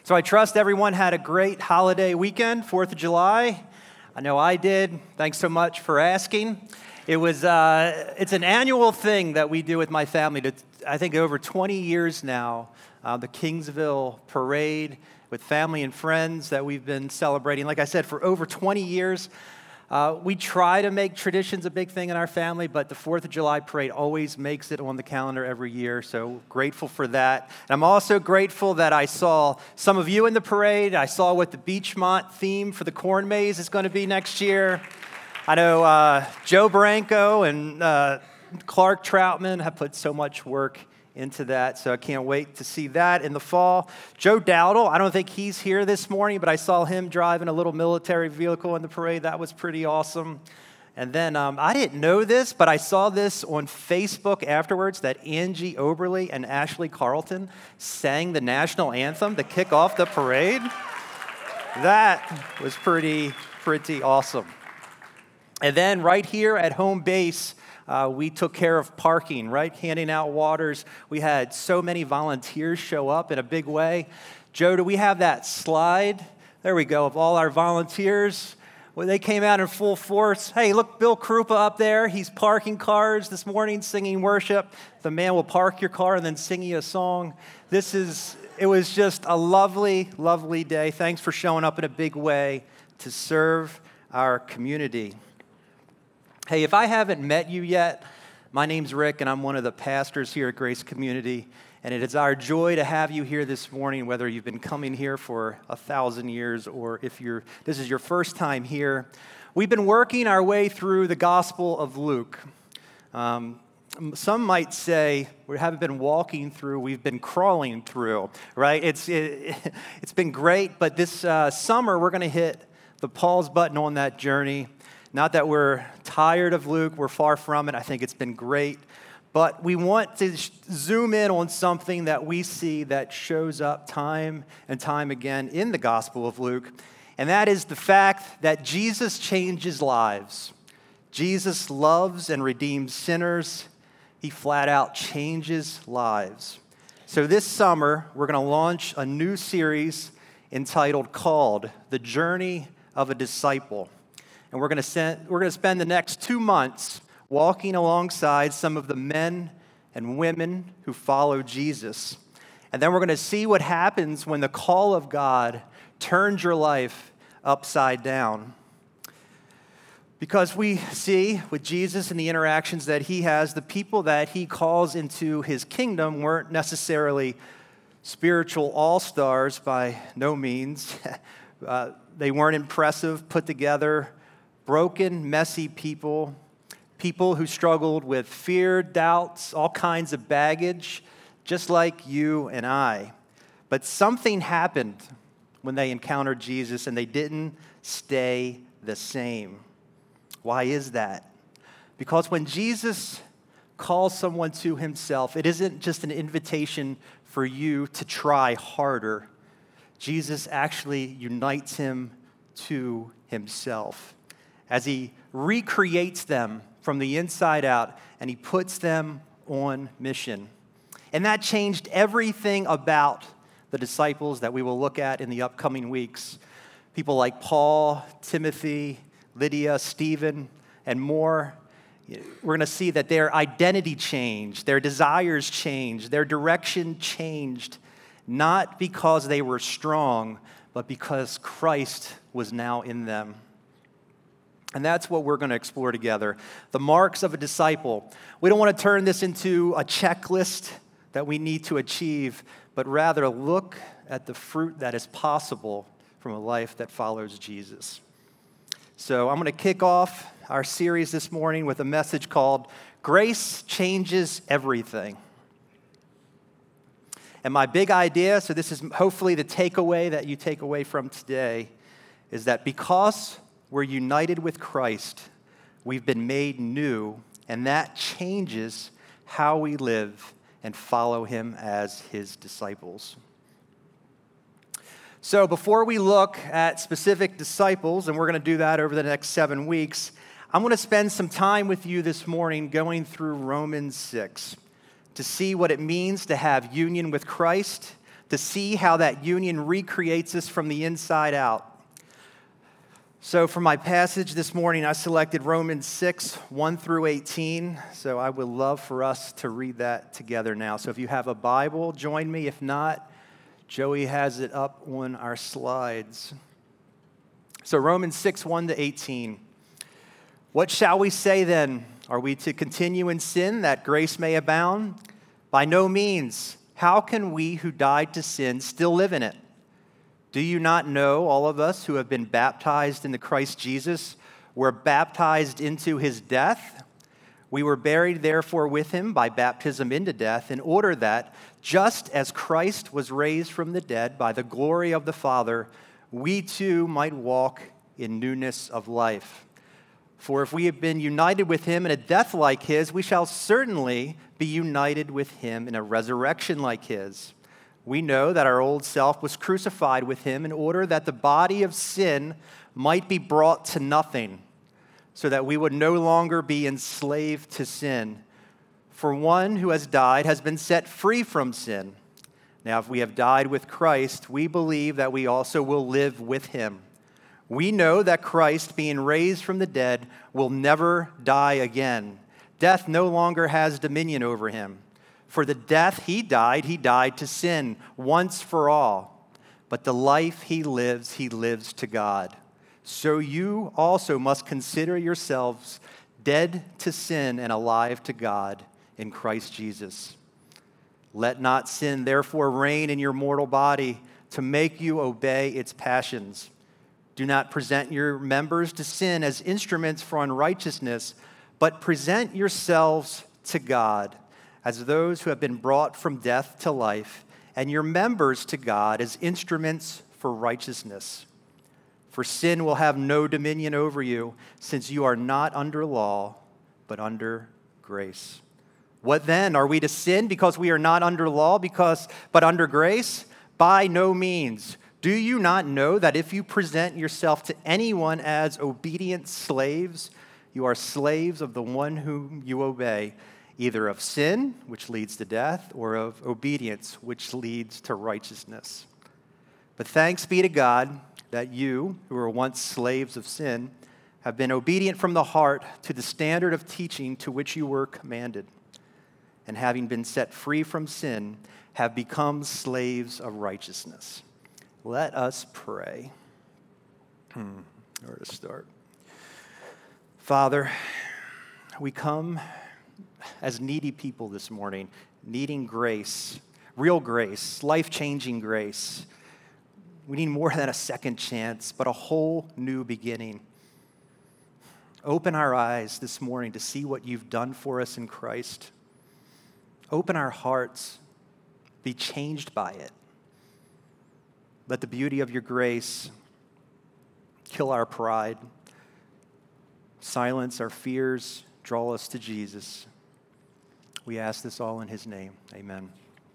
So I trust everyone had a great holiday weekend, 4th of July. I know I did. Thanks so much for asking. It's an annual thing that we do with my family. I think over 20 years now, the Kingsville Parade with family and friends that we've been celebrating. Like I said, for over 20 years, we try to make traditions a big thing in our family, but the 4th of July parade always makes it on the calendar every year, so grateful for that. And I'm also grateful that I saw some of you in the parade. I saw what the Beachmont theme for the corn maze is going to be next year. I know Joe Branco and Clark Troutman have put so much work into that, so I can't wait to see that in the fall. Joe Dowdle, I don't think he's here this morning, but I saw him driving a little military vehicle in the parade. That was pretty awesome. And then I didn't know this, but I saw this on Facebook afterwards that Angie Oberly and Ashley Carlton sang the national anthem to kick off the parade. That was pretty awesome. And then right here at home base, we took care of parking, right? Handing out waters. We had so many volunteers show up in a big way. Joe, do we have that slide? There we go, of all our volunteers. Well, they came out in full force. Hey, look, Bill Krupa up there. He's parking cars this morning, singing worship. The man will park your car and then sing you a song. It was just a lovely, lovely day. Thanks for showing up in a big way to serve our community. Hey, if I haven't met you yet, my name's Rick, and I'm one of the pastors here at Grace Community, and it is our joy to have you here this morning, whether you've been coming here for 1,000 years or if this is your first time here. We've been working our way through the Gospel of Luke. Some might say we haven't been walking through, we've been crawling through, right? It's been great, but this summer we're going to hit the pause button on that journey. Not that we're tired of Luke, we're far from it. I think it's been great. But we want to zoom in on something that we see that shows up time and time again in the Gospel of Luke, and that is the fact that Jesus changes lives. Jesus loves and redeems sinners. He flat out changes lives. So this summer, we're going to launch a new series called The Journey of a Disciple. And we're going to spend the next 2 months walking alongside some of the men and women who follow Jesus. And then we're going to see what happens when the call of God turns your life upside down. Because we see with Jesus and the interactions that he has, the people that he calls into his kingdom weren't necessarily spiritual all-stars by no means. They weren't impressive, put together, broken, messy people who struggled with fear, doubts, all kinds of baggage, just like you and I. But something happened when they encountered Jesus, and they didn't stay the same. Why is that? Because when Jesus calls someone to himself, it isn't just an invitation for you to try harder. Jesus actually unites him to himself, as he recreates them from the inside out, and he puts them on mission. And that changed everything about the disciples that we will look at in the upcoming weeks. People like Paul, Timothy, Lydia, Stephen, and more. We're going to see that their identity changed, their desires changed, their direction changed, not because they were strong, but because Christ was now in them. And that's what we're going to explore together. The marks of a disciple. We don't want to turn this into a checklist that we need to achieve, but rather look at the fruit that is possible from a life that follows Jesus. So I'm going to kick off our series this morning with a message called Grace Changes Everything. And my big idea, so this is hopefully the takeaway that you take away from today, is that because we're united with Christ, we've been made new, and that changes how we live and follow him as his disciples. So before we look at specific disciples, and we're going to do that over the next 7 weeks, I'm going to spend some time with you this morning going through Romans 6 to see what it means to have union with Christ, to see how that union recreates us from the inside out. So for my passage this morning, I selected Romans 6, 1 through 18. So I would love for us to read that together now. So if you have a Bible, join me. If not, Joey has it up on our slides. So Romans 6, 1 to 18. What shall we say then? Are we to continue in sin that grace may abound? By no means. How can we who died to sin still live in it? Do you not know, all of us who have been baptized into Christ Jesus, were baptized into his death? We were buried, therefore, with him by baptism into death, in order that, just as Christ was raised from the dead by the glory of the Father, we too might walk in newness of life. For if we have been united with him in a death like his, we shall certainly be united with him in a resurrection like his. We know that our old self was crucified with him in order that the body of sin might be brought to nothing, so that we would no longer be enslaved to sin. For one who has died has been set free from sin. Now, if we have died with Christ, we believe that we also will live with him. We know that Christ, being raised from the dead, will never die again. Death no longer has dominion over him. For the death he died to sin once for all. But the life he lives to God. So you also must consider yourselves dead to sin and alive to God in Christ Jesus. Let not sin therefore reign in your mortal body to make you obey its passions. Do not present your members to sin as instruments for unrighteousness, but present yourselves to God as those who have been brought from death to life, and your members to God as instruments for righteousness. For sin will have no dominion over you, since you are not under law, but under grace. What then? Are we to sin because we are not under law, but under grace? By no means. Do you not know that if you present yourself to anyone as obedient slaves, you are slaves of the one whom you obey, either of sin, which leads to death, or of obedience, which leads to righteousness. But thanks be to God that you, who were once slaves of sin, have been obedient from the heart to the standard of teaching to which you were commanded, and having been set free from sin, have become slaves of righteousness. Let us pray. Where to start? Father, we come as needy people this morning, needing grace, real grace, life-changing grace. We need more than a second chance, but a whole new beginning. Open our eyes this morning to see what you've done for us in Christ. Open our hearts, be changed by it. Let the beauty of your grace kill our pride, silence our fears, draw us to Jesus. We ask this all in his name. Amen.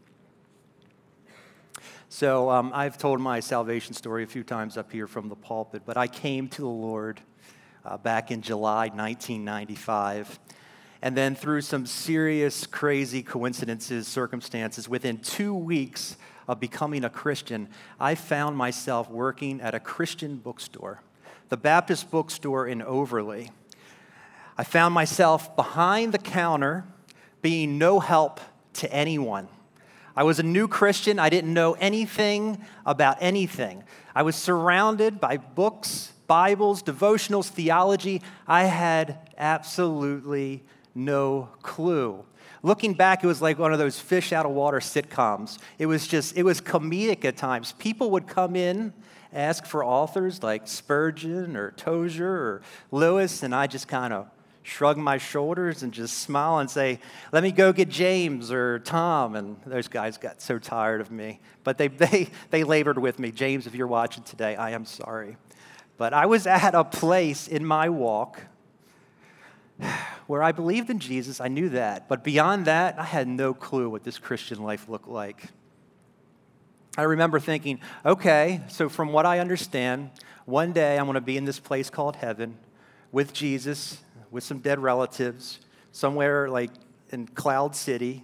So I've told my salvation story a few times up here from the pulpit, but I came to the Lord back in July 1995. And then through some serious, crazy coincidences, circumstances, within 2 weeks of becoming a Christian, I found myself working at a Christian bookstore, the Baptist bookstore in Overley. I found myself behind the counter, being no help to anyone. I was a new Christian. I didn't know anything about anything. I was surrounded by books, Bibles, devotionals, theology. I had absolutely no clue. Looking back, it was like one of those fish out of water sitcoms. It was comedic at times. People would come in, ask for authors like Spurgeon or Tozer or Lewis, and I just kind of shrug my shoulders and just smile and say, let me go get James or Tom. And those guys got so tired of me. But they labored with me. James, if you're watching today, I am sorry. But I was at a place in my walk where I believed in Jesus. I knew that. But beyond that, I had no clue what this Christian life looked like. I remember thinking, okay, so from what I understand, one day I'm going to be in this place called heaven with Jesus, with some dead relatives, somewhere like in Cloud City,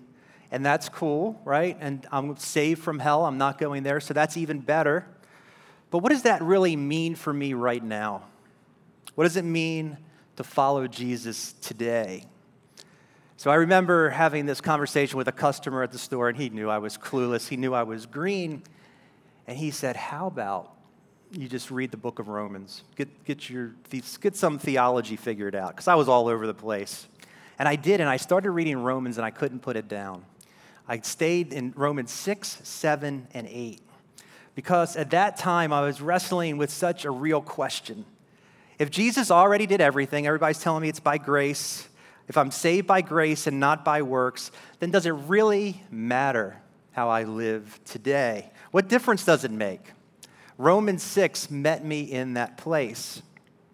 and that's cool, right? And I'm saved from hell. I'm not going there, so that's even better. But what does that really mean for me right now? What does it mean to follow Jesus today? So I remember having this conversation with a customer at the store, and he knew I was clueless. He knew I was green. And he said, how about you just read the book of Romans? Get some theology figured out, because I was all over the place. And I did, and I started reading Romans, and I couldn't put it down. I stayed in Romans 6, 7, and 8, because at that time I was wrestling with such a real question. If Jesus already did everything, everybody's telling me it's by grace. If I'm saved by grace and not by works, then does it really matter how I live today? What difference does it make? Romans 6 met me in that place.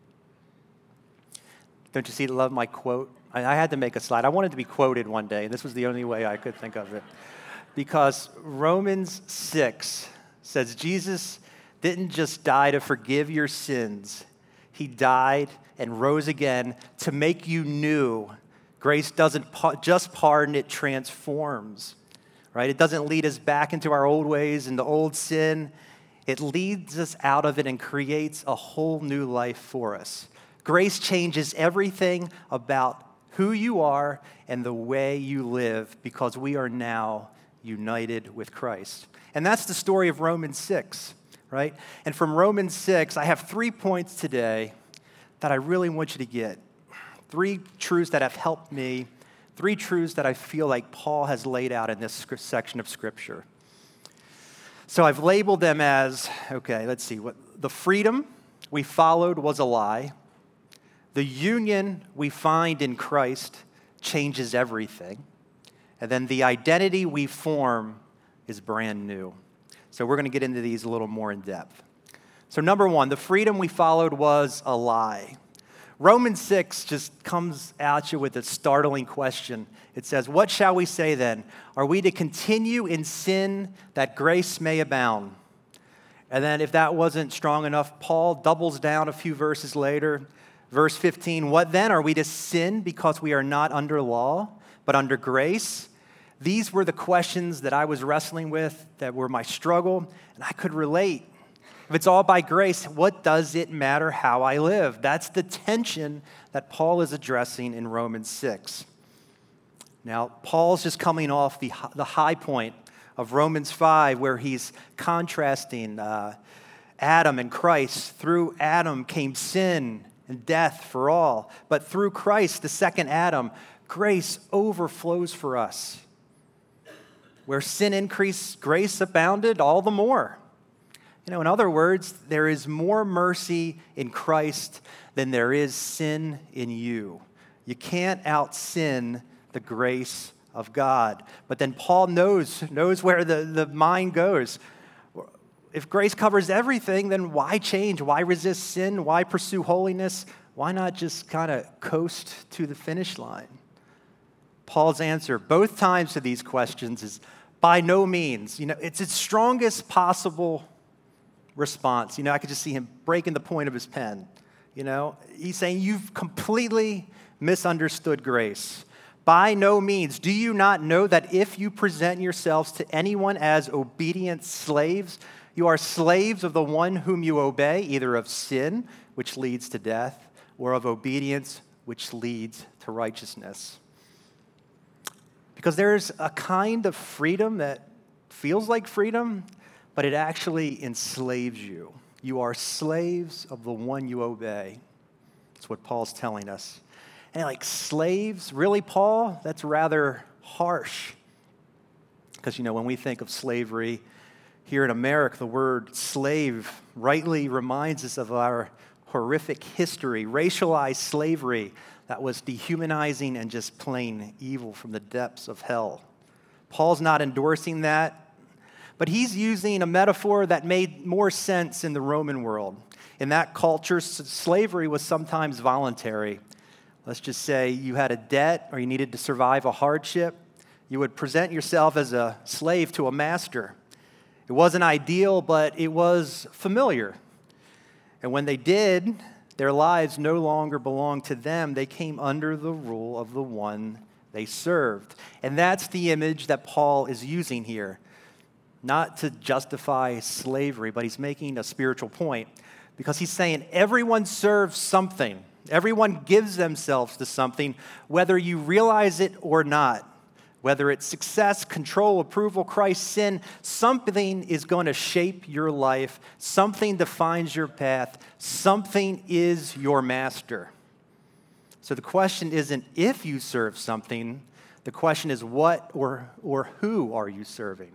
Don't you see, love my quote? I had to make a slide. I wanted to be quoted one day, and this was the only way I could think of it. Because Romans 6 says Jesus didn't just die to forgive your sins. He died and rose again to make you new. Grace doesn't just pardon, it transforms, right? It doesn't lead us back into our old ways, into old sin. It leads us out of it and creates a whole new life for us. Grace changes everything about who you are and the way you live, because we are now united with Christ. And that's the story of Romans 6. Right? And from Romans 6, I have 3 points today that I really want you to get. 3 truths that have helped me, 3 truths that I feel like Paul has laid out in this section of Scripture. So I've labeled them as, let's see, the freedom we followed was a lie. The union we find in Christ changes everything. And then the identity we form is brand new. So we're going to get into these a little more in depth. So number 1, the freedom we followed was a lie. Romans 6 just comes at you with a startling question. It says, what shall we say then? Are we to continue in sin that grace may abound? And then if that wasn't strong enough, Paul doubles down a few verses later. Verse 15, what then? Are we to sin because we are not under law, but under grace? These were the questions that I was wrestling with, that were my struggle, and I could relate. If it's all by grace, what does it matter how I live? That's the tension that Paul is addressing in Romans 6. Now, Paul's just coming off the high point of Romans 5, where he's contrasting Adam and Christ. Through Adam came sin and death for all, but through Christ, the second Adam, grace overflows for us. Where sin increased, grace abounded all the more. In other words, there is more mercy in Christ than there is sin in you. You can't out-sin the grace of God. But then Paul knows where the mind goes. If grace covers everything, then why change? Why resist sin? Why pursue holiness? Why not just kind of coast to the finish line? Paul's answer both times to these questions is by no means. It's its strongest possible response. I could just see him breaking the point of his pen. He's saying, you've completely misunderstood grace. By no means. Do you not know that if you present yourselves to anyone as obedient slaves, you are slaves of the one whom you obey, either of sin, which leads to death, or of obedience, which leads to righteousness? Because there's a kind of freedom that feels like freedom, but it actually enslaves you. You are slaves of the one you obey. That's what Paul's telling us. And like slaves, really, Paul? That's rather harsh. Because, when we think of slavery here in America, the word slave rightly reminds us of our horrific history, racialized slavery that was dehumanizing and just plain evil from the depths of hell. Paul's not endorsing that, but he's using a metaphor that made more sense in the Roman world. In that culture, slavery was sometimes voluntary. Let's just say you had a debt or you needed to survive a hardship. You would present yourself as a slave to a master. It wasn't ideal, but it was familiar. And when they did, their lives no longer belonged to them. They came under the rule of the one They served. And that's the image that Paul is using here. Not to justify slavery, but he's making a spiritual point. Because he's saying everyone serves something. Everyone gives themselves to something, whether you realize it or not. Whether it's success, control, approval, Christ, sin, something is going to shape your life. Something defines your path. Something is your master. So the question isn't if you serve something. The question is what or who are you serving?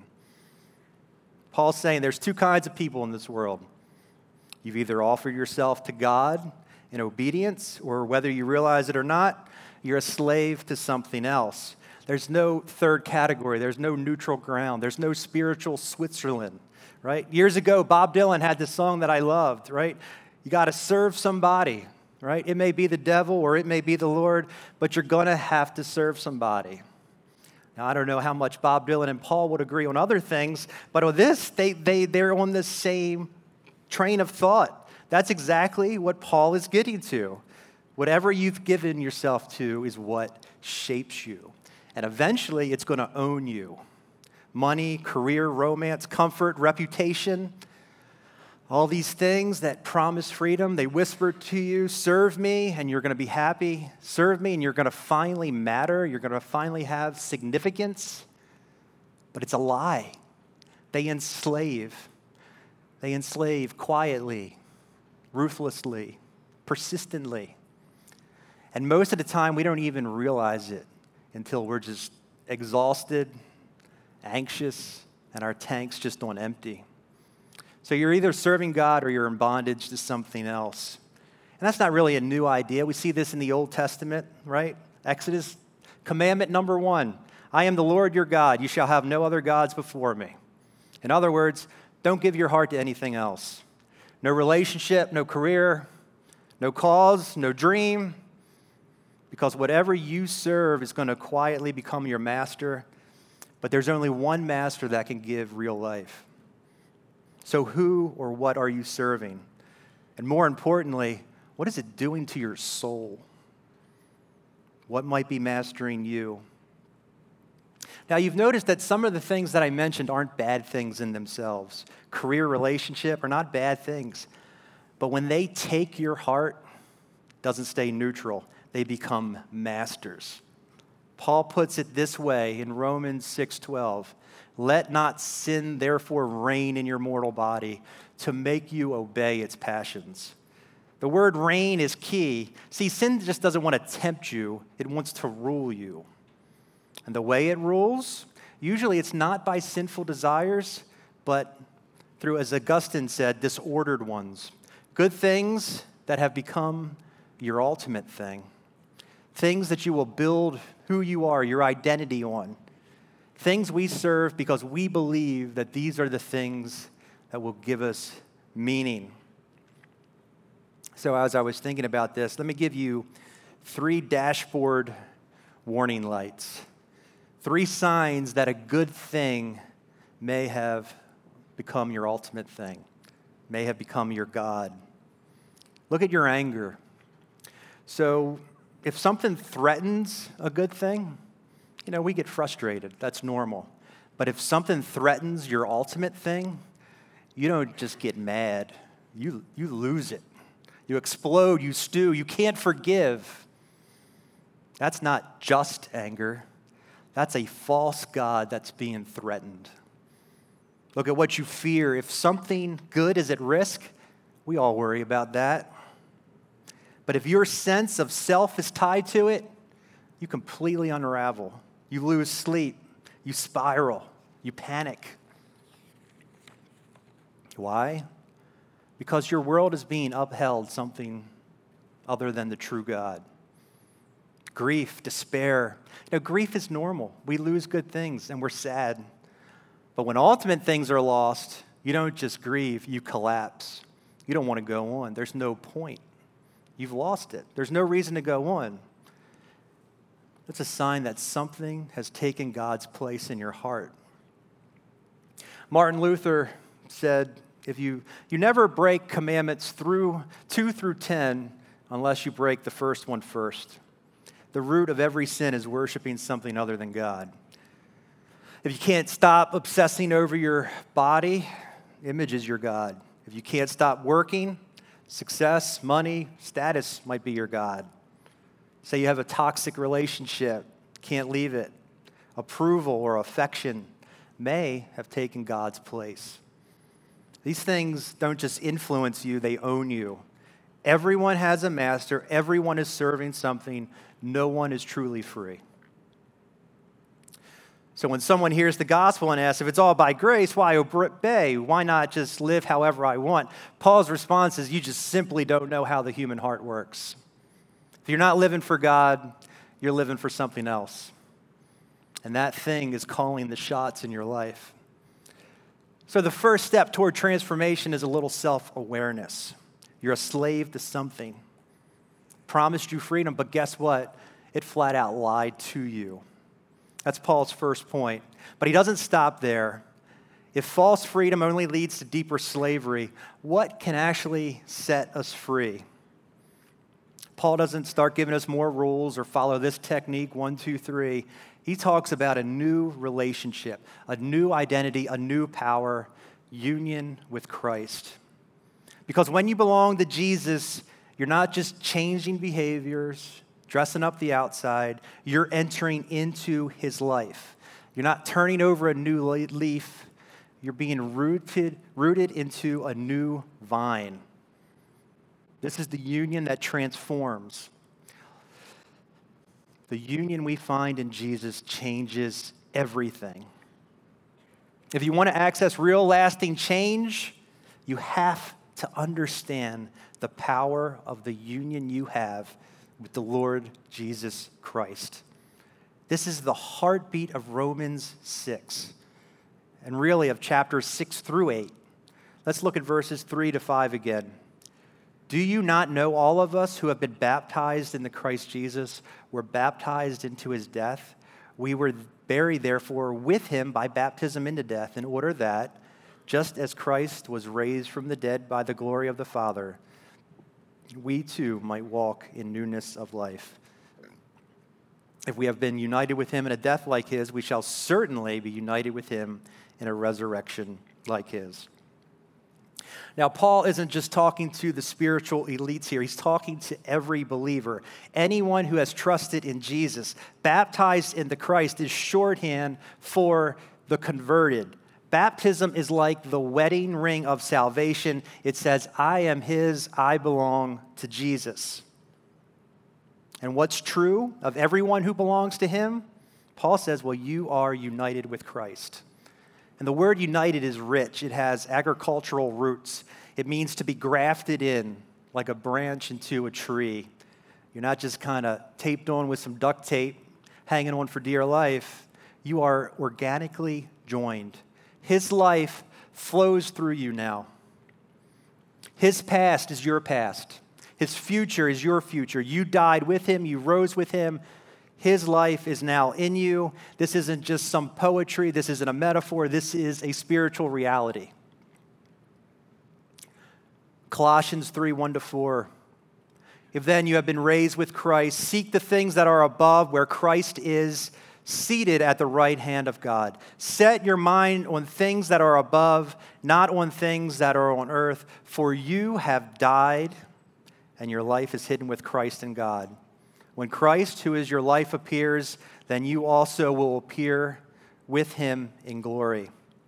Paul's saying there's two kinds of people in this world. You've either offered yourself to God in obedience, or whether you realize it or not, you're a slave to something else. There's no third category. There's no neutral ground. There's no spiritual Switzerland, right? Years ago, Bob Dylan had this song that I loved, right? You got to serve somebody, right? It may be the devil or it may be the Lord, but you're going to have to serve somebody. Now, I don't know how much Bob Dylan and Paul would agree on other things, but on this, they're on the same train of thought. That's exactly what Paul is getting to. Whatever you've given yourself to is what shapes you. And eventually, it's going to own you. Money, career, romance, comfort, reputation, all these things that promise freedom, they whisper to you, serve me, and you're going to be happy. Serve me, and you're going to finally matter. You're going to finally have significance. But it's a lie. They enslave. They enslave quietly, ruthlessly, persistently. And most of the time, we don't even realize it until we're just exhausted, anxious, and our tank's just on empty. So you're either serving God or you're in bondage to something else. And that's not really a new idea. We see this in the Old Testament, right? Exodus, commandment number 1, I am the Lord your God. You shall have no other gods before me. In other words, don't give your heart to anything else. No relationship, no career, no cause, no dream. Because whatever you serve is going to quietly become your master. But there's only one master that can give real life. So who or what are you serving? And more importantly, what is it doing to your soul? What might be mastering you? Now, you've noticed that some of the things that I mentioned aren't bad things in themselves. Career, relationship are not bad things. But when they take your heart, it doesn't stay neutral. They become masters. Paul puts it this way in Romans 6:12. Let not sin therefore reign in your mortal body to make you obey its passions. The word reign is key. See, sin just doesn't want to tempt you. It wants to rule you. And the way it rules, usually it's not by sinful desires, but through, as Augustine said, disordered ones. Good things that have become your ultimate thing. Things that you will build who you are, your identity on. Things we serve because we believe that these are the things that will give us meaning. So as I was thinking about this, let me give you 3 dashboard warning lights. 3 signs that a good thing may have become your ultimate thing, may have become your God. Look at your anger. So if something threatens a good thing, we get frustrated. That's normal. But if something threatens your ultimate thing, you don't just get mad. You lose it. You explode. You stew. You can't forgive. That's not just anger. That's a false God that's being threatened. Look at what you fear. If something good is at risk, we all worry about that. But if your sense of self is tied to it, you completely unravel. You lose sleep. You spiral. You panic. Why? Because your world is being upheld something other than the true God. Grief, despair. Grief is normal. We lose good things and we're sad. But when ultimate things are lost, you don't just grieve, you collapse. You don't want to go on. There's no point. You've lost it. There's no reason to go on. That's a sign that something has taken God's place in your heart. Martin Luther said, if you never break commandments 2 through 10 unless you break the first one first. The root of every sin is worshiping something other than God. If you can't stop obsessing over your body, image is your God. If you can't stop working, success, money, status might be your God. Say you have a toxic relationship, can't leave it. Approval or affection may have taken God's place. These things don't just influence you, they own you. Everyone has a master. Everyone is serving something. No one is truly free. So when someone hears the gospel and asks, if it's all by grace, why obey? Why not just live however I want? Paul's response is, you just simply don't know how the human heart works. If you're not living for God, you're living for something else. And that thing is calling the shots in your life. So the first step toward transformation is a little self-awareness. You're a slave to something. Promised you freedom, but guess what? It flat out lied to you. That's Paul's first point. But he doesn't stop there. If false freedom only leads to deeper slavery, what can actually set us free? Paul doesn't start giving us more rules or follow this technique, 1, 2, 3. He talks about a new relationship, a new identity, a new power, union with Christ. Because when you belong to Jesus, you're not just changing behaviors, dressing up the outside. You're entering into his life. You're not turning over a new leaf. You're being rooted into a new vine. This is the union that transforms. The union we find in Jesus changes everything. If you want to access real lasting change, you have to understand the power of the union you have with the Lord Jesus Christ. This is the heartbeat of Romans 6, and really of chapters 6 through 8. Let's look at verses 3 to 5 again. Do you not know all of us who have been baptized in the Christ Jesus were baptized into his death? We were buried, therefore, with him by baptism into death, in order that, just as Christ was raised from the dead by the glory of the Father, we too might walk in newness of life. If we have been united with him in a death like his, we shall certainly be united with him in a resurrection like his. Now, Paul isn't just talking to the spiritual elites here. He's talking to every believer. Anyone who has trusted in Jesus, baptized into Christ, is shorthand for the converted. Baptism is like the wedding ring of salvation. It says, I am his, I belong to Jesus. And what's true of everyone who belongs to him? Paul says, well, you are united with Christ. And the word united is rich. It has agricultural roots. It means to be grafted in like a branch into a tree. You're not just kind of taped on with some duct tape, hanging on for dear life. You are organically joined. His life flows through you now. His past is your past. His future is your future. You died with him. You rose with him. His life is now in you. This isn't just some poetry. This isn't a metaphor. This is a spiritual reality. Colossians 3, 1 to 4. If then you have been raised with Christ, seek the things that are above where Christ is, seated at the right hand of God. Set your mind on things that are above, not on things that are on earth, for you have died, and your life is hidden with Christ in God. When Christ, who is your life, appears, then you also will appear with him in glory.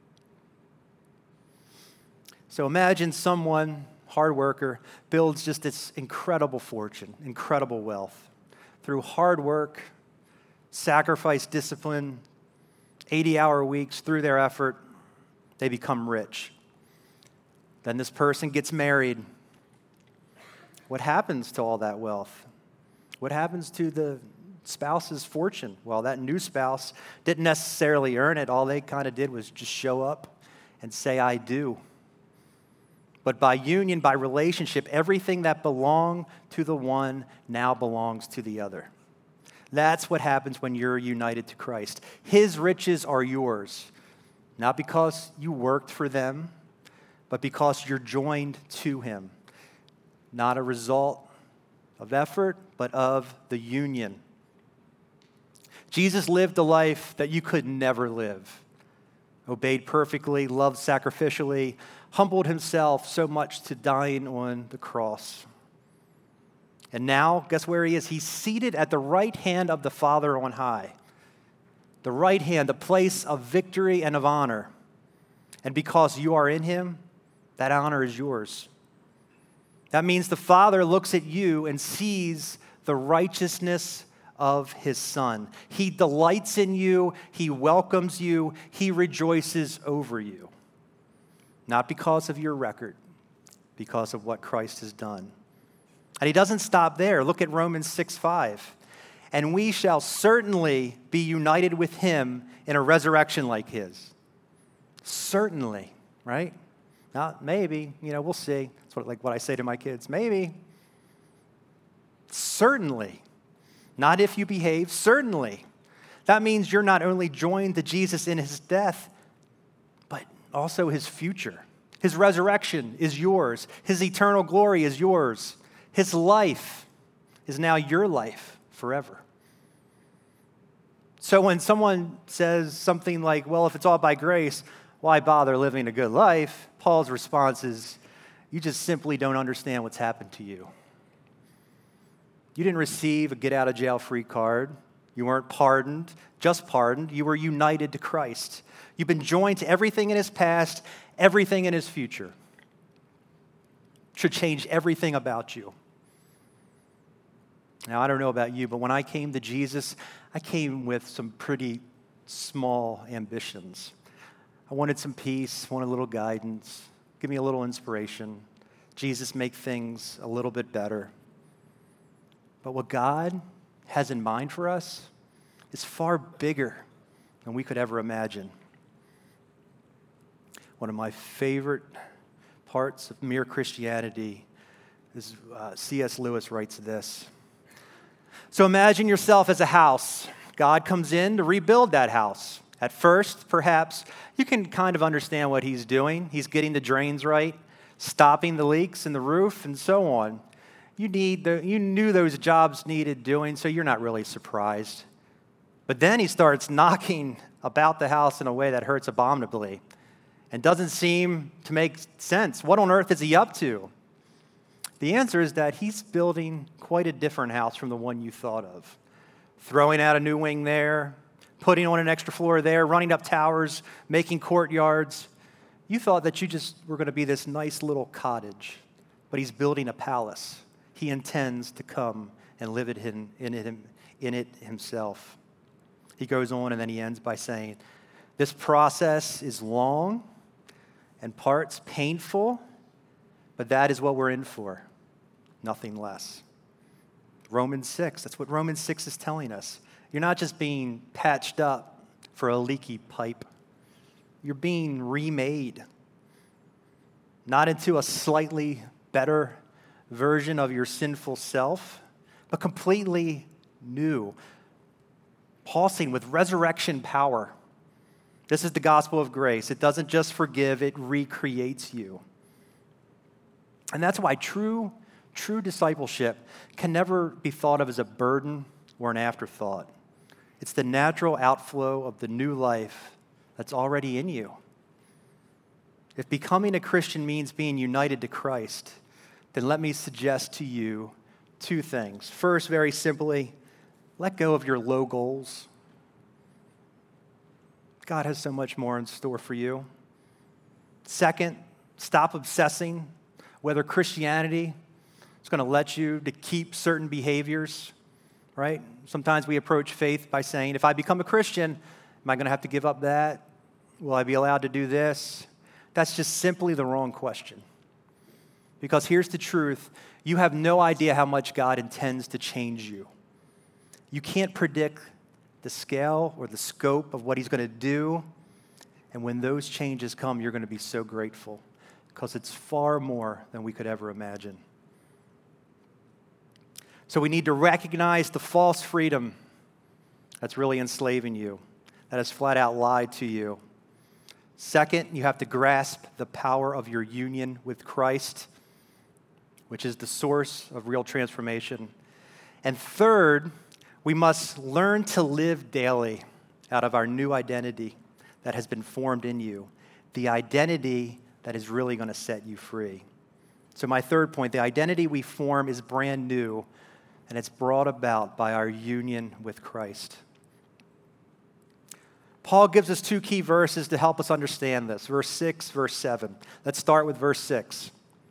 So imagine someone, hard worker, builds just this incredible fortune, incredible wealth. Through hard work, sacrifice, discipline, 80-hour weeks, through their effort, they become rich. Then this person gets married. What happens to all that wealth? What happens to the spouse's fortune? Well, that new spouse didn't necessarily earn it. All they kind of did was just show up and say, I do. But by union, by relationship, everything that belonged to the one now belongs to the other. That's what happens when you're united to Christ. His riches are yours, not because you worked for them, but because you're joined to him. Not a result of effort, but of the union Jesus lived a life that you could never live. Obeyed perfectly, loved sacrificially, humbled himself so much to dying on the cross. And now, guess where he is? He's seated at the right hand of the Father on high. The right hand, the place of victory and of honor. And because you are in him, that honor is yours. That means the Father looks at you and sees the righteousness of his Son. He delights in you. He welcomes you. He rejoices over you. Not because of your record, because of what Christ has done. And he doesn't stop there. Look at Romans 6:5. And we shall certainly be united with him in a resurrection like his. Certainly, right? Not maybe, we'll see. That's what I say to my kids. Maybe. Certainly. Not if you behave, certainly. That means you're not only joined to Jesus in his death, but also his future. His resurrection is yours. His eternal glory is yours. His life is now your life forever. So when someone says something like, well, if it's all by grace, why bother living a good life? Paul's response is, you just simply don't understand what's happened to you. You didn't receive a get-out-of-jail-free card. You weren't pardoned, just pardoned. You were united to Christ. You've been joined to everything in his past, everything in his future. Should change everything about you. Now, I don't know about you, but when I came to Jesus, I came with some pretty small ambitions. I wanted some peace, wanted a little guidance, give me a little inspiration. Jesus, make things a little bit better. But what God has in mind for us is far bigger than we could ever imagine. One of my favorite parts of Mere Christianity is C.S. Lewis writes this. So imagine yourself as a house. God comes in to rebuild that house. At first, perhaps, you can kind of understand what he's doing. He's getting the drains right, stopping the leaks in the roof, and so on. You knew those jobs needed doing, so you're not really surprised. But then he starts knocking about the house in a way that hurts abominably and doesn't seem to make sense. What on earth is he up to? The answer is that he's building quite a different house from the one you thought of. Throwing out a new wing there, putting on an extra floor there, running up towers, making courtyards. You thought that you just were going to be this nice little cottage, but he's building a palace. He intends to come and live in it himself. He goes on and then he ends by saying, this process is long and parts painful, but that is what we're in for, nothing less. Romans 6, that's what Romans 6 is telling us. You're not just being patched up for a leaky pipe. You're being remade, not into a slightly better version of your sinful self, but completely new, pulsing with resurrection power. This is the gospel of grace. It doesn't just forgive, it recreates you. And that's why true discipleship can never be thought of as a burden or an afterthought. It's the natural outflow of the new life that's already in you. If becoming a Christian means being united to Christ, then let me suggest to you two things. First, very simply, let go of your low goals. God has so much more in store for you. Second, stop obsessing whether Christianity is going to let you to keep certain behaviors, right? Sometimes we approach faith by saying, if I become a Christian, am I going to have to give up that? Will I be allowed to do this? That's just simply the wrong question. Because here's the truth. You have no idea how much God intends to change you. You can't predict the scale or the scope of what he's going to do. And when those changes come, you're going to be so grateful because it's far more than we could ever imagine. So we need to recognize the false freedom that's really enslaving you, that has flat out lied to you. Second, you have to grasp the power of your union with Christ, which is the source of real transformation. And third, We must learn to live daily out of our new identity that has been formed in you, the identity that is really going to set you free. So my third point, the identity we form is brand new, and it's brought about by our union with Christ. Paul gives us two key verses to help us understand this, verse 6, verse 7. Let's start with verse 6.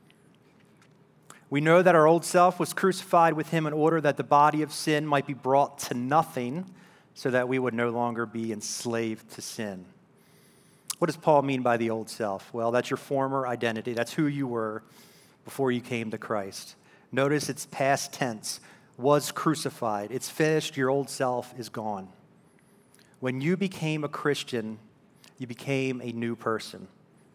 We know that our old self was crucified with him in order that the body of sin might be brought to nothing, so that we would no longer be enslaved to sin. What does Paul mean by the old self? Well, that's your former identity. That's who you were before you came to Christ. Notice it's past tense, was crucified. It's finished. Your old self is gone. When you became a Christian, you became a new person.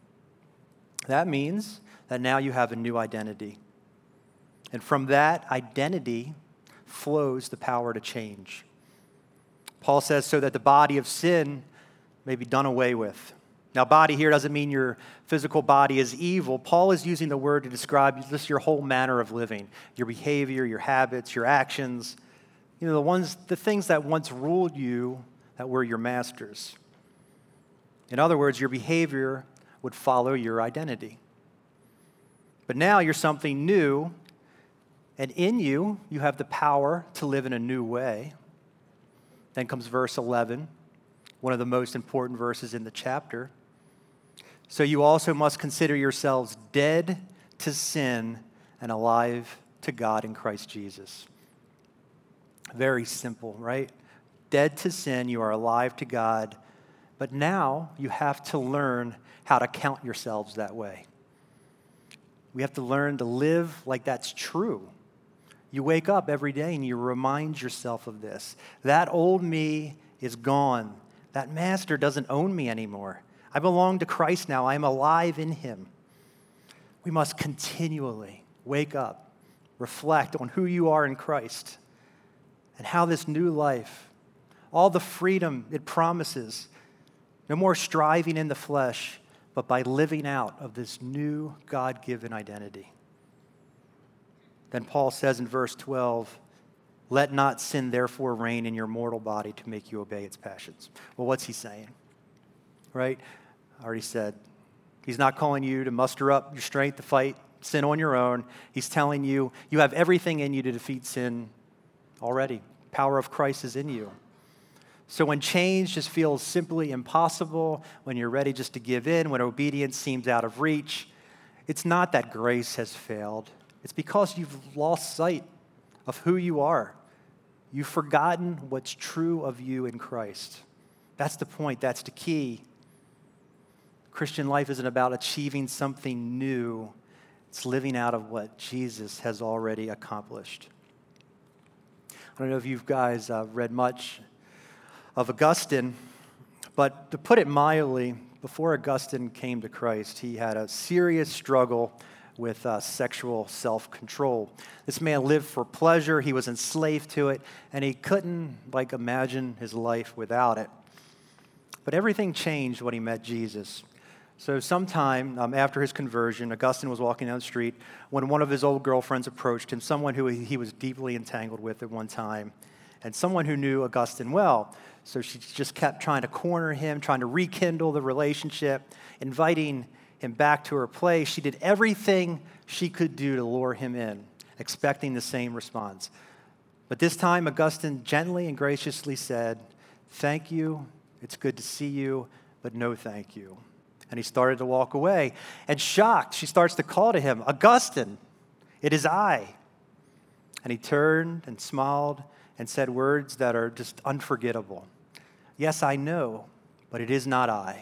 That means that now you have a new identity. And from that identity flows the power to change. Paul says, so that the body of sin may be done away with. Now, body here doesn't mean your physical body is evil. Paul is using the word to describe just your whole manner of living, your behavior, your habits, your actions, the things that once ruled you, that were your masters. In other words, your behavior would follow your identity. But now you're something new, and in you, you have the power to live in a new way. Then comes verse 11, one of the most important verses in the chapter. So you also must consider yourselves dead to sin and alive to God in Christ Jesus. Very simple, right? Dead to sin, you are alive to God, but now you have to learn how to count yourselves that way. We have to learn to live like that's true. You wake up every day and you remind yourself of this. That old me is gone. That master doesn't own me anymore. I belong to Christ now. I am alive in him. We must continually wake up, reflect on who you are in Christ, and how this new life, all the freedom it promises, no more striving in the flesh, but by living out of this new God-given identity. Then Paul says in verse 12, let not sin therefore reign in your mortal body to make you obey its passions. Well, what's he saying? Right? I already said, he's not calling you to muster up your strength to fight sin on your own. He's telling you, you have everything in you to defeat sin already. Power of Christ is in you. So when change just feels simply impossible, when you're ready just to give in, when obedience seems out of reach, it's not that grace has failed. It's because you've lost sight of who you are. You've forgotten what's true of you in Christ. That's the point. That's the key. Christian life isn't about achieving something new. It's living out of what Jesus has already accomplished. I don't know if you guys read much of Augustine, but to put it mildly, before Augustine came to Christ, he had a serious struggle with sexual self-control. This man lived for pleasure, he was enslaved to it, and he couldn't imagine his life without it. But everything changed when he met Jesus. So sometime after his conversion, Augustine was walking down the street when one of his old girlfriends approached him, someone who he was deeply entangled with at one time, and someone who knew Augustine well. So she just kept trying to corner him, trying to rekindle the relationship, inviting him back to her place. She did everything she could do to lure him in, expecting the same response. But this time, Augustine gently and graciously said, "Thank you, it's good to see you, but no thank you." And he started to walk away. And shocked, she starts to call to him, "Augustine, it is I." And he turned and smiled and said words that are just unforgettable. "Yes, I know, but it is not I."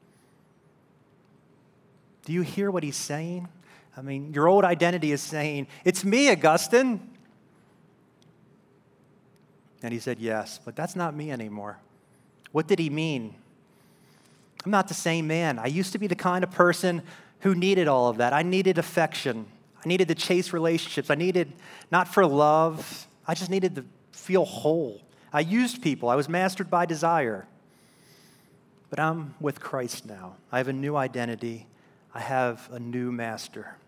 Do you hear what he's saying? I mean, your old identity is saying, "It's me, Augustine." And he said, "Yes, but that's not me anymore." What did he mean? I'm not the same man. I used to be the kind of person who needed all of that. I needed affection. I needed to chase relationships. I needed, not for love, I just needed to feel whole. I used people. I was mastered by desire. But I'm with Christ now. I have a new identity. I have a new master.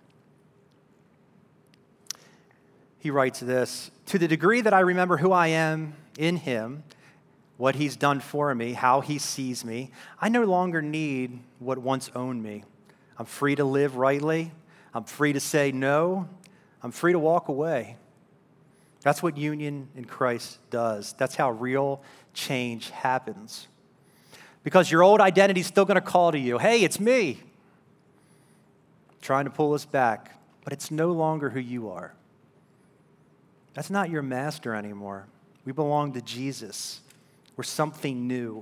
He writes this, "To the degree that I remember who I am in him, what he's done for me, how he sees me, I no longer need what once owned me. I'm free to live rightly. I'm free to say no. I'm free to walk away. That's what union in Christ does. That's how real change happens. Because your old identity is still going to call to you, hey, it's me, trying to pull us back, but it's no longer who you are. That's not your master anymore. We belong to Jesus. We're something new.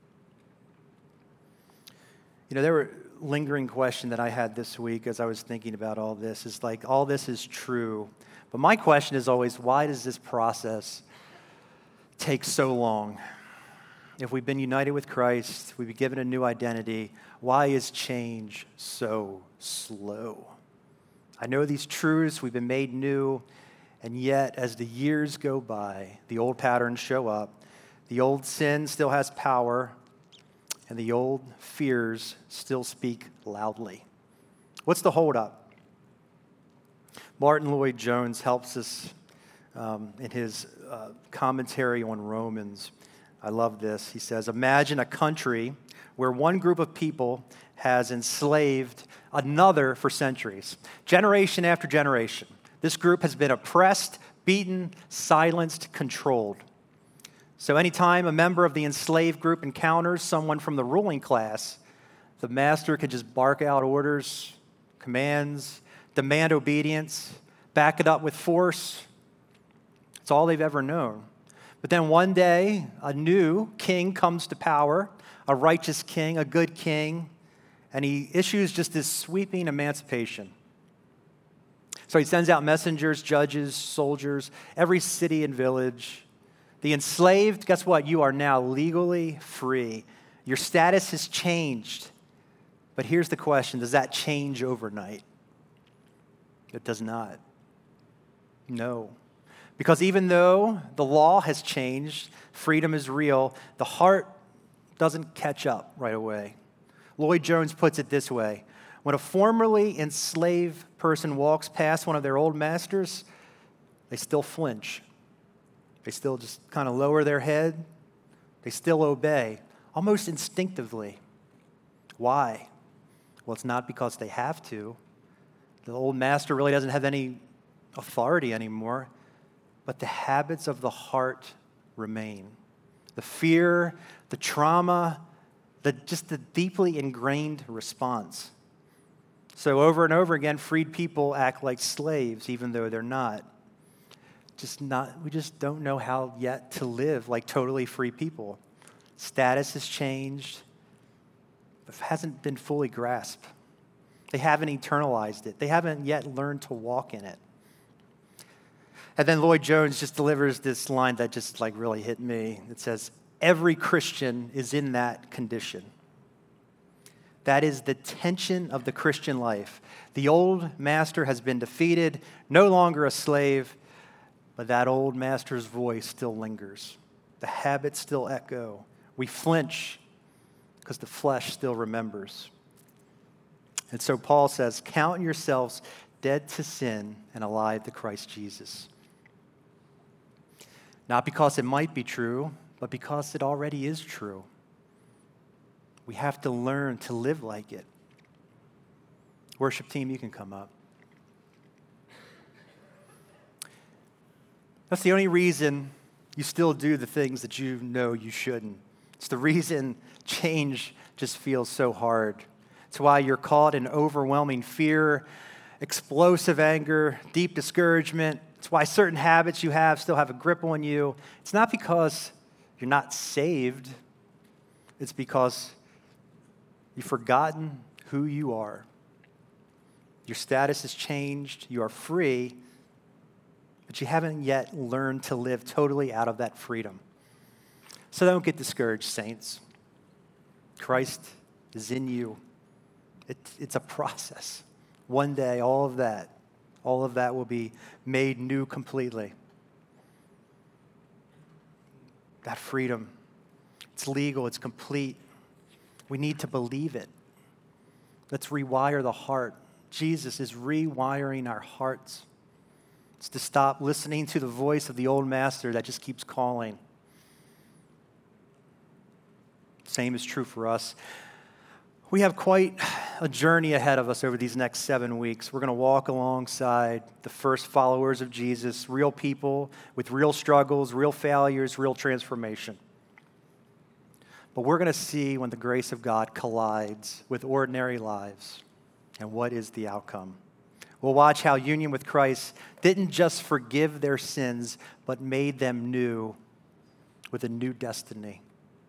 There were lingering question that I had this week as I was thinking about all this is like, all this is true. But my question is always, why does this process take so long? If we've been united with Christ, we've been given a new identity, why is change so slow? I know these truths, we've been made new, and yet as the years go by, the old patterns show up, the old sin still has power, and the old fears still speak loudly. What's the holdup? Martin Lloyd-Jones helps us in his commentary on Romans. I love this. He says, imagine a country where one group of people has enslaved another for centuries, generation after generation. This group has been oppressed, beaten, silenced, controlled. So anytime a member of the enslaved group encounters someone from the ruling class, the master can just bark out orders, commands, demand obedience, back it up with force. It's all they've ever known. But then one day, a new king comes to power, a righteous king, a good king, and he issues just this sweeping emancipation. So he sends out messengers, judges, soldiers, every city and village. The enslaved, guess what? You are now legally free. Your status has changed. But here's the question, does that change overnight? It does not. No. Because even though the law has changed, freedom is real, the heart doesn't catch up right away. Lloyd-Jones puts it this way. When a formerly enslaved person walks past one of their old masters, they still flinch. They still just kind of lower their head. They still obey, almost instinctively. Why? Well, it's not because they have to. The old master really doesn't have any authority anymore, but the habits of the heart remain. The fear, the trauma, just the deeply ingrained response. So over and over again, freed people act like slaves, even though they're not. We just don't know how yet to live like totally free people. Status has changed, but hasn't been fully grasped. They haven't internalized it. They haven't yet learned to walk in it. And then Lloyd-Jones just delivers this line that just really hit me. It says, every Christian is in that condition. That is the tension of the Christian life. The old master has been defeated, no longer a slave, but that old master's voice still lingers. The habits still echo. We flinch because the flesh still remembers. And so Paul says, count yourselves dead to sin and alive to Christ Jesus. Not because it might be true, but because it already is true. We have to learn to live like it. Worship team, you can come up. That's the only reason you still do the things that you know you shouldn't. It's the reason change just feels so hard. It's why you're caught in overwhelming fear, explosive anger, deep discouragement. It's why certain habits you have still have a grip on you. It's not because you're not saved. It's because you've forgotten who you are. Your status has changed. You are free, but you haven't yet learned to live totally out of that freedom. So don't get discouraged, saints. Christ is in you. It's a process. One day, all of that will be made new completely. That freedom, it's legal, it's complete. We need to believe it. Let's rewire the heart. Jesus is rewiring our hearts. It's to stop listening to the voice of the old master that just keeps calling. Same is true for us. We have quite a journey ahead of us over these next 7 weeks. We're going to walk alongside the first followers of Jesus, real people with real struggles, real failures, real transformation. But we're going to see when the grace of God collides with ordinary lives and what is the outcome. We'll watch how union with Christ didn't just forgive their sins, but made them new with a new destiny.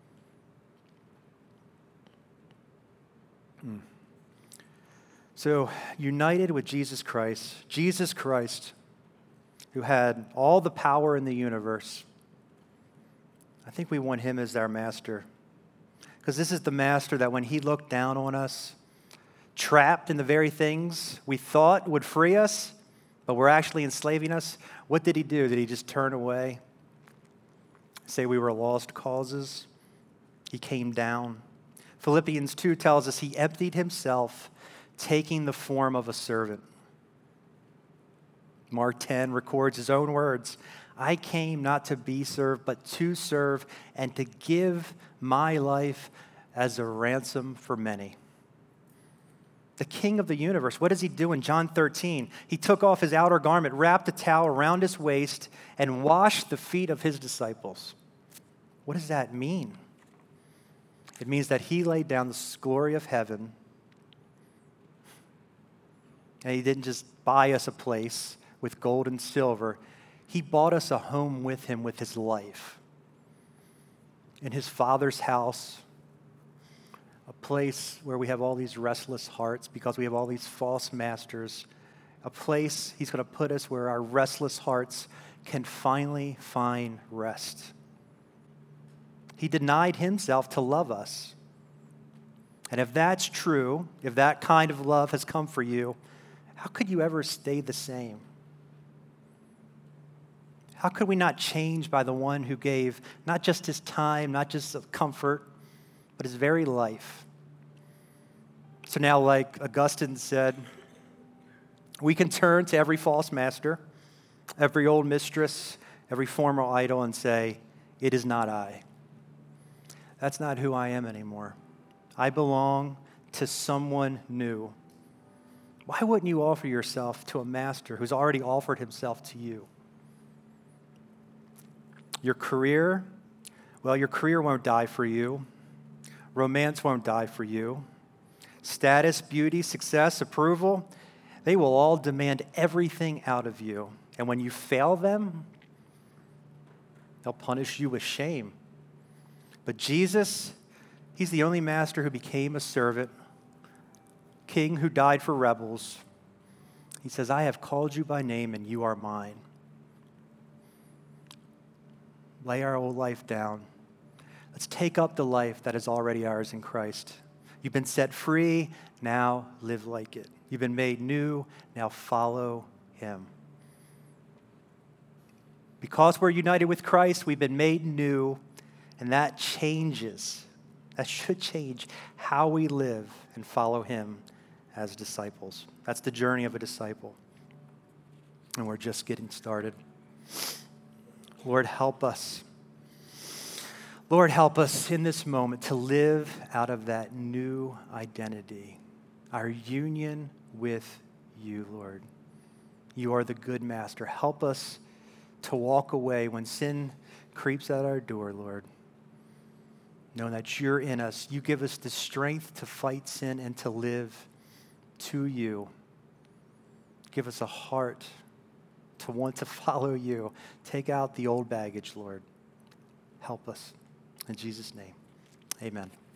So, united with Jesus Christ, who had all the power in the universe, I think we want him as our master. Because this is the master that when he looked down on us, trapped in the very things we thought would free us, but were actually enslaving us, what did he do? Did he just turn away? Say we were lost causes? He came down. Philippians 2 tells us he emptied himself, taking the form of a servant. Mark 10 records his own words. I came not to be served, but to serve and to give my life as a ransom for many. The King of the universe, what does he do in John 13? He took off his outer garment, wrapped a towel around his waist, and washed the feet of his disciples. What does that mean? It means that he laid down the glory of heaven, and he didn't just buy us a place with gold and silver. He bought us a home with him with his life. In his Father's house, a place where we have all these restless hearts because we have all these false masters, a place he's going to put us where our restless hearts can finally find rest. He denied himself to love us. And if that's true, if that kind of love has come for you, how could you ever stay the same? How could we not change by the one who gave not just his time, not just comfort, but his very life? So now, like Augustine said, we can turn to every false master, every old mistress, every former idol and say, it is not I. That's not who I am anymore. I belong to someone new. Why wouldn't you offer yourself to a master who's already offered himself to you? Your career, well, your career won't die for you. Romance won't die for you. Status, beauty, success, approval, they will all demand everything out of you. And when you fail them, they'll punish you with shame. But Jesus, he's the only master who became a servant, king who died for rebels. He says, I have called you by name and you are mine. Lay our old life down. Let's take up the life that is already ours in Christ. You've been set free, now live like it. You've been made new, now follow him. Because we're united with Christ, we've been made new, and that changes. That should change how we live and follow him as disciples. That's the journey of a disciple. And we're just getting started. Lord, help us. Lord, help us in this moment to live out of that new identity, our union with you, Lord. You are the good master. Help us to walk away when sin creeps at our door, Lord, knowing that you're in us. You give us the strength to fight sin and to live to you. Give us a heart to want to follow you. Take out the old baggage, Lord. Help us. In Jesus' name, amen.